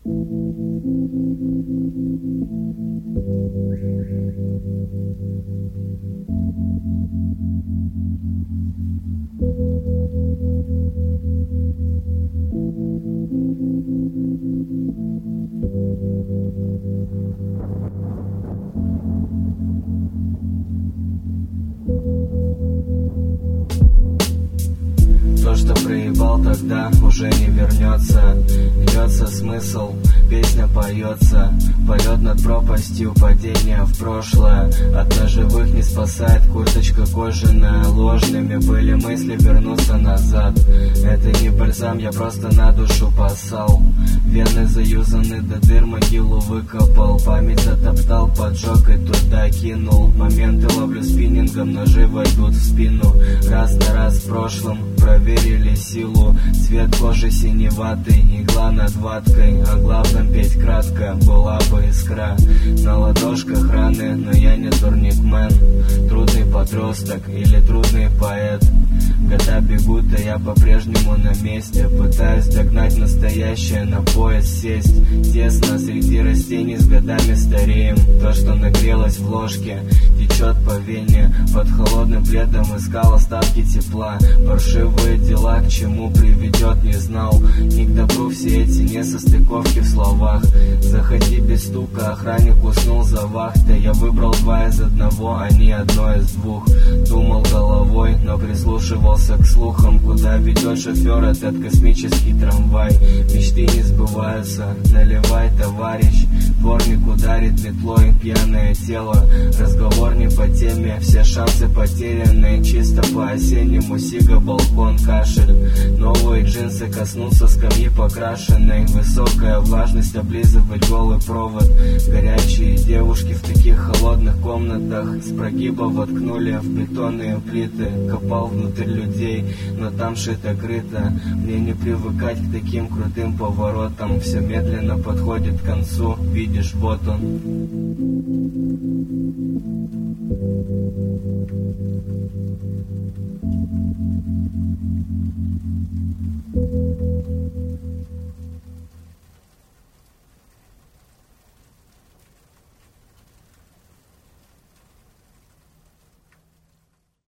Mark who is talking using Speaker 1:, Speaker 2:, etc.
Speaker 1: То, что проебал тогда, уже не вернется. Льется смысл, песня поется. Полет над пропастью, падение в прошлое. От ножевых не спасает курточка кожаная. Ложными были мысли вернуться назад. Это не бальзам, я просто на душу поссал. Вены заюзаны до дыр, могилу выкопал. Память затоптал, поджег и туда кинул. Моменты ловлю спиннингом, ножи войдут в спину. Раз на раз в прошлом проверили силу. Цвет кожи синеватый, игла над ваткой. О главном петь кратко, была бы искра. На ладошках раны, но я не турникмен. Трудный подросток или трудный поэт. Года бегут, а я по-прежнему на месте. Пытаюсь догнать настоящее, на пояс сесть. Тесно среди растений, с годами стареем. То, что нагрелось в ложке, течет по вене. Под холодным пледом искал остатки тепла. Паршивые дела, к чему приведет, не знал. Не к добру все эти несостыковки в словах. Заходи без стука, охранник уснул за вахтой. Я выбрал два из одного, а не одно из двух. Думал головой, но прислушивался к слухам. Куда ведет шофер этот космический трамвай? Мечты не сбываются, наливай, товарищ. Дворник ударит метлой, пьяное тело. Разговор не по теме, все шансы потеряны. Чисто по-осеннему, сига, балкон, кашель. Новые джинсы коснутся скамьи покрашенной. Высокая влажность, облизывать голый провод. Горячие девушки в таких холодных комнатах. С прогиба воткнули в бетонные плиты. Копал внутрь людей, но там шито-крыто. Мне не привыкать к таким крутым поворотам. Все медленно подходит к концу, видишь, вот он.
Speaker 2: Thank you.